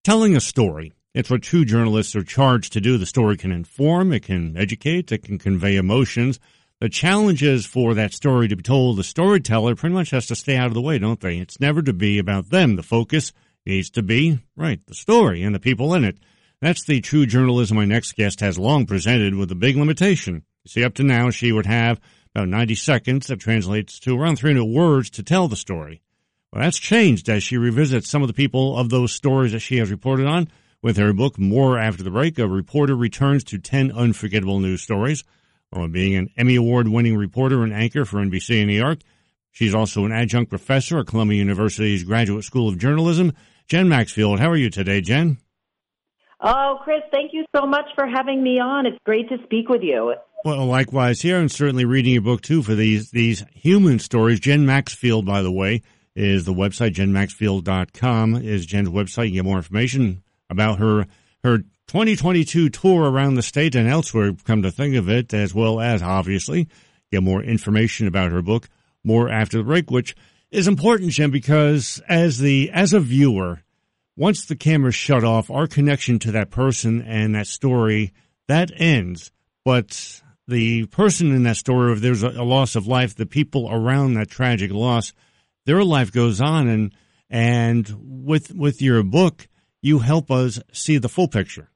Telling a story. It's what true journalists are charged to do. The story can inform, it can educate, it can convey emotions. The challenge is for that story to be told. The storyteller pretty much has to stay out of the way, don't they? It's never to be about them. The focus needs to be, right, the story and the people in it. That's the true journalism my next guest has long presented with a big limitation. You see, up to now, she would have about 90 seconds. That translates to around 300 words to tell the story. Well, that's changed as she revisits some of the people of those stories that she has reported on with her book, More After the Break. A reporter returns to 10 unforgettable news stories. While being an Emmy Award-winning reporter and anchor for NBC in New York, she's also an adjunct professor at Columbia University's Graduate School of Journalism. Jen Maxfield, how are you today, Jen? Oh, Chris, thank you so much for having me on. It's great to speak with you. Well, likewise here, and certainly reading your book, too, for these human stories. Jen Maxfield, by the way, is the website. JenMaxfield.com is Jen's website. You get more information about her 2022 tour around the state and elsewhere, come to think of it, as well as, obviously, get more information about her book, More After the Break, which is important, Jen, because as a viewer, once the camera's shut off, our connection to that person and that story, that ends. But the person in that story, if there's a loss of life, the people around that tragic loss, their life goes on, and with your book, you help us see the full picture.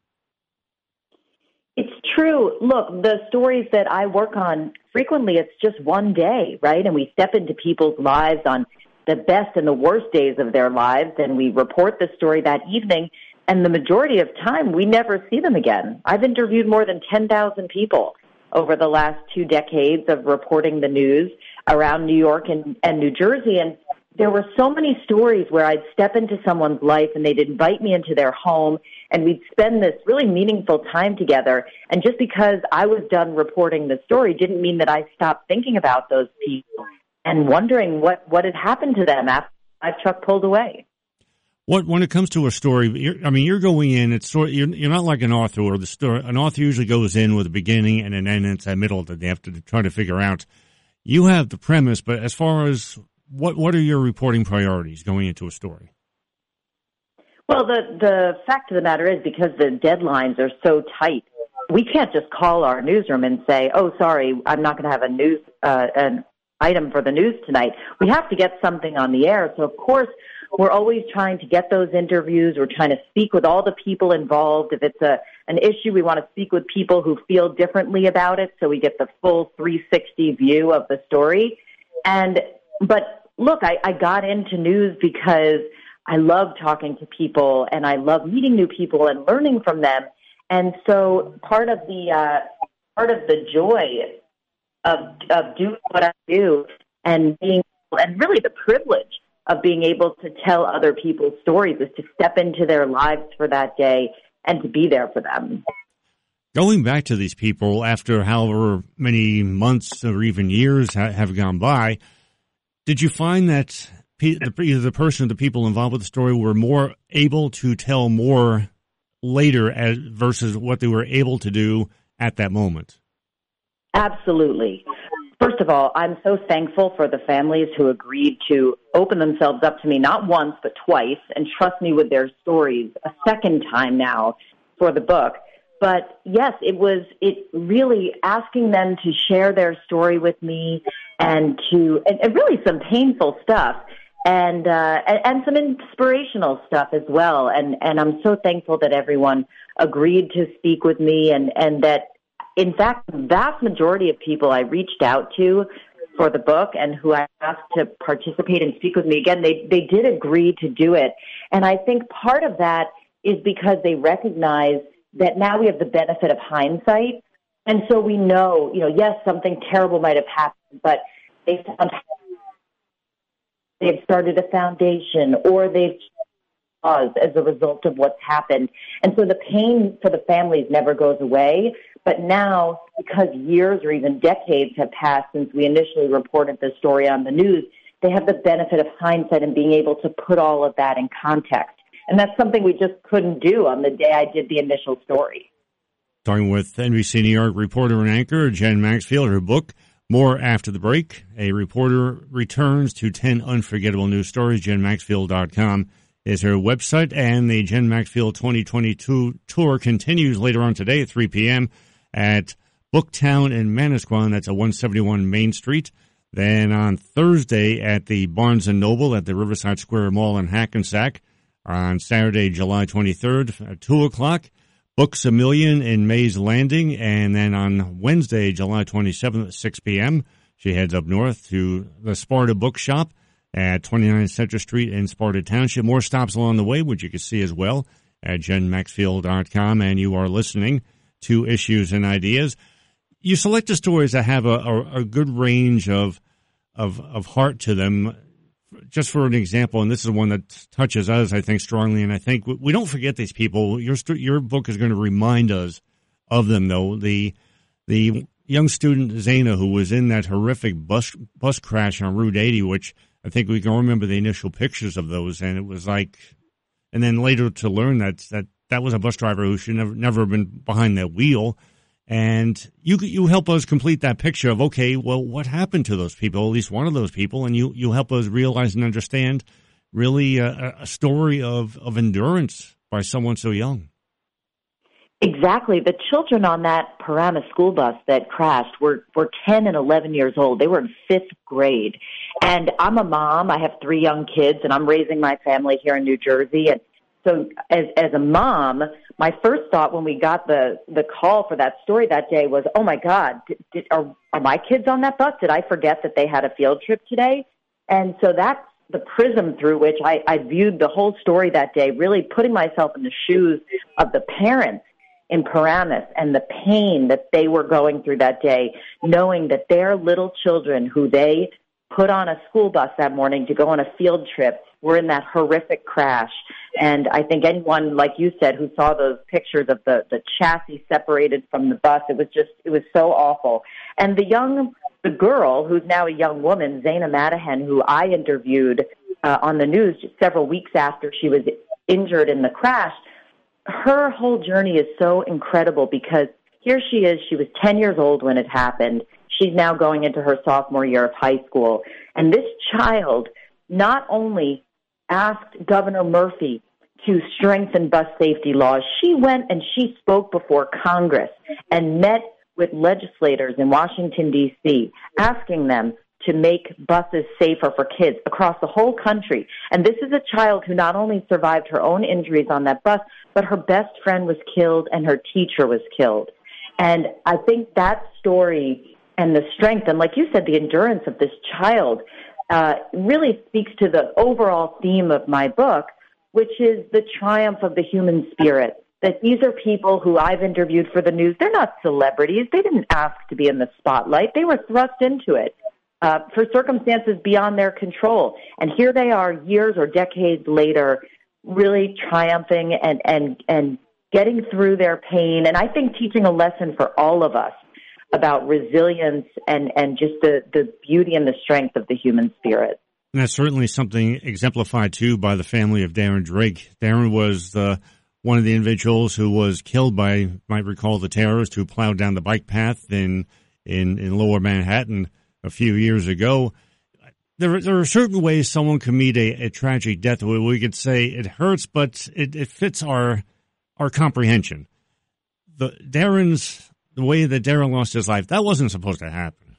It's true. Look, the stories that I work on, frequently it's just one day, right? And we step into people's lives on the best and the worst days of their lives, and we report the story that evening, and the majority of time, we never see them again. I've interviewed more than 10,000 people over the last 2 decades of reporting the news around New York and New Jersey, and there were so many stories where I'd step into someone's life and they'd invite me into their home and we'd spend this really meaningful time together. And just because I was done reporting the story didn't mean that I stopped thinking about those people and wondering what had happened to them after my truck pulled away. When it comes to a story, you're going in. You're not like an author. Or an author usually goes in with a beginning and an end, and it's a middle that they have to try to figure out. You have the premise, but as far as what are your reporting priorities going into a story? Well, the fact of the matter is, because the deadlines are so tight, we can't just call our newsroom and say, "Oh, sorry, I'm not going to have an item for the news tonight." We have to get something on the air. So, of course, we're always trying to get those interviews. We're trying to speak with all the people involved. If it's an issue, we want to speak with people who feel differently about it, so we get the full 360 view of the story. But look, I got into news because I love talking to people, and I love meeting new people and learning from them. And so part of the joy of doing what I do and really the privilege of being able to tell other people's stories is to step into their lives for that day and to be there for them. Going back to these people after however many months or even years have gone by, did you find that either the person or the people involved with the story were more able to tell more later versus what they were able to do at that moment? Absolutely. First of all, I'm so thankful for the families who agreed to open themselves up to me, not once, but twice, and trust me with their stories a second time now for the book. But yes, it really asking them to share their story with me and really some painful stuff and some inspirational stuff as well. And I'm so thankful that everyone agreed to speak with me and that, in fact, the vast majority of people I reached out to for the book and who I asked to participate and speak with me, again, they did agree to do it. And I think part of that is because they recognize that now we have the benefit of hindsight. And so we know, yes, something terrible might have happened, but they've started a foundation or they've caused as a result of what's happened. And so the pain for the families never goes away. But now, because years or even decades have passed since we initially reported the story on the news, they have the benefit of hindsight and being able to put all of that in context. And that's something we just couldn't do on the day I did the initial story. Talking with NBC New York reporter and anchor Jen Maxfield, her book, More After the Break. A reporter returns to 10 unforgettable news stories. JenMaxfield.com is her website, and the Jen Maxfield 2022 tour continues later on today at 3 p.m. at Booktown in Manasquan. That's at 171 Main Street. Then on Thursday at the Barnes & Noble at the Riverside Square Mall in Hackensack. On Saturday, July 23rd at 2 o'clock, Books A Million in Mays Landing. And then on Wednesday, July 27th at 6 p.m., she heads up north to the Sparta Bookshop at 29 Center Street in Sparta Township. More stops along the way, which you can see as well at jenmaxfield.com. And you are listening to Issues and Ideas. You select the stories that have a good range of heart to them. Just for an example, and this is one that touches us, I think, strongly, and I think we don't forget these people. Your book is going to remind us of them, though. The young student, Zaina, who was in that horrific bus crash on Route 80, which I think we can remember the initial pictures of those, and it was like, and then later to learn that was a bus driver who should never have been behind that wheel. And you help us complete that picture of, okay, well, what happened to those people, at least one of those people, and you help us realize and understand really a story of endurance by someone so young. Exactly. The children on that Paramus school bus that crashed were 10 and 11 years old. They were in fifth grade. And I'm a mom. I have 3 young kids, and I'm raising my family here in New Jersey. And so as a mom, my first thought when we got the call for that story that day was, oh, my God, are my kids on that bus? Did I forget that they had a field trip today? And so that's the prism through which I viewed the whole story that day, really putting myself in the shoes of the parents in Paramus and the pain that they were going through that day, knowing that their little children who they put on a school bus that morning to go on a field trip were in that horrific crash. And I think anyone, like you said, who saw those pictures of the chassis separated from the bus, it was so awful. And the girl, who's now a young woman, Zaina Madihan, who I interviewed on the news just several weeks after she was injured in the crash, her whole journey is so incredible because here she is. She was 10 years old when it happened. She's now going into her sophomore year of high school. And this child not only asked Governor Murphy to strengthen bus safety laws, she went and she spoke before Congress and met with legislators in Washington, D.C., asking them to make buses safer for kids across the whole country. And this is a child who not only survived her own injuries on that bus, but her best friend was killed and her teacher was killed. And I think that story and the strength, and like you said, the endurance of this child really speaks to the overall theme of my book, which is the triumph of the human spirit. That these are people who I've interviewed for the news. They're not celebrities. They didn't ask to be in the spotlight. They were thrust into it for circumstances beyond their control. And here they are years or decades later, really triumphing and getting through their pain. And I think teaching a lesson for all of us about resilience and just the beauty and the strength of the human spirit. And that's certainly something exemplified, too, by the family of Darren Drake. Darren was one of the individuals who was killed by, you might recall, the terrorists who plowed down the bike path in lower Manhattan a few years ago. There are certain ways someone can meet a tragic death where we could say it hurts, but it fits our comprehension. The way that Darren lost his life, that wasn't supposed to happen.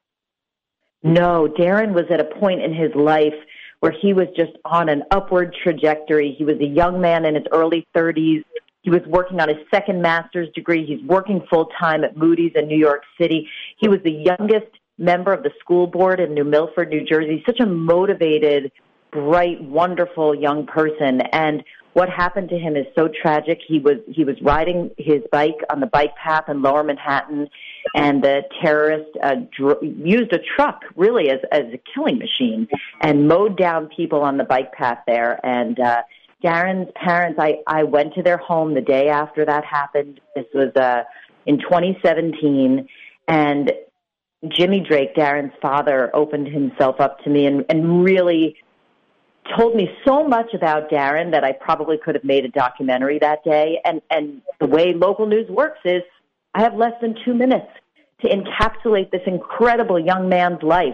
No, Darren was at a point in his life where he was just on an upward trajectory. He was a young man in his early 30s. He was working on his second master's degree. He's working full-time at Moody's in New York City. He was the youngest member of the school board in New Milford, New Jersey. Such a motivated, bright, wonderful young person. And what happened to him is so tragic. He was riding his bike on the bike path in lower Manhattan, and the terrorist used a truck really as a killing machine and mowed down people on the bike path there. And Darren's parents, I went to their home the day after that happened. This was in 2017, and Jimmy Drake, Darren's father, opened himself up to me and really told me so much about Darren that I probably could have made a documentary that day. And the way local news works is I have less than 2 minutes to encapsulate this incredible young man's life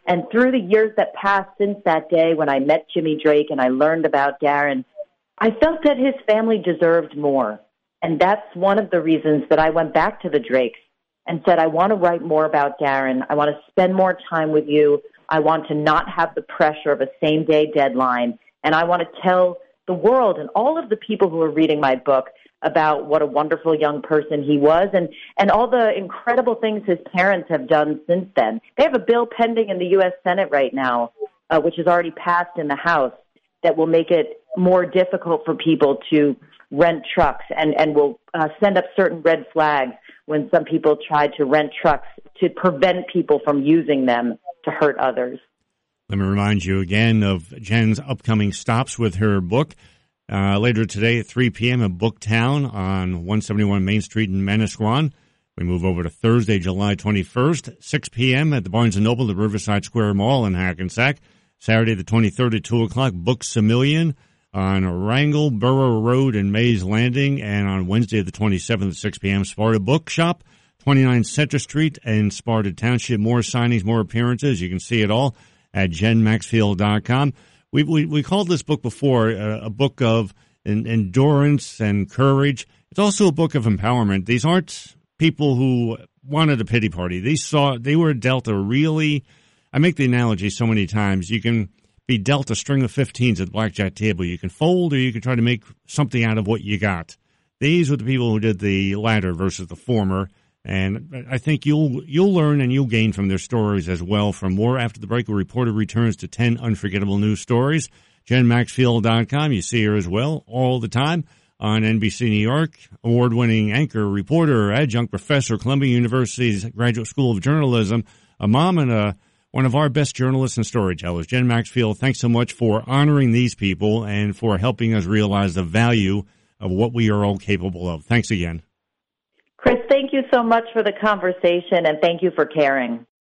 And through the years that passed since that day when I met Jimmy Drake and I learned about Darren, I felt that his family deserved more. And that's one of the reasons that I went back to the Drakes and said, I want to write more about Darren. I want to spend more time with you. I want to not have the pressure of a same-day deadline. And I want to tell the world and all of the people who are reading my book about what a wonderful young person he was and all the incredible things his parents have done since then. They have a bill pending in the U.S. Senate right now, which is already passed in the House, that will make it more difficult for people to rent trucks and will send up certain red flags when some people try to rent trucks to prevent people from using them to hurt others. Let me remind you again of Jen's upcoming stops with her book. Later today at 3 p.m. at Booktown on 171 Main Street in Manasquan. We move over to Thursday, July 21st, 6 p.m. at the Barnes & Noble at Riverside Square Mall in Hackensack. Saturday the 23rd at 2 o'clock, Books A Million on Wrangleboro Road in Mays Landing. And on Wednesday the 27th at 6 p.m., Sparta Bookshop, 29 Center Street in Sparta Township. More signings, more appearances. You can see it all at jenmaxfield.com. We called this book before a book of endurance and courage. It's also a book of empowerment. These aren't people who wanted a pity party. They were dealt a really, I make the analogy so many times, you can be dealt a string of 15s at the blackjack table. You can fold or you can try to make something out of what you got. These were the people who did the latter versus the former. And I think you'll learn and you'll gain from their stories as well. For more after the break, a reporter returns to 10 unforgettable news stories. JenMaxfield.com. You see her as well all the time on NBC New York. Award-winning anchor, reporter, adjunct professor, Columbia University's Graduate School of Journalism, a mom and one of our best journalists and storytellers. Jen Maxfield, thanks so much for honoring these people and for helping us realize the value of what we are all capable of. Thanks again. Chris, thank you so much for the conversation, and thank you for caring.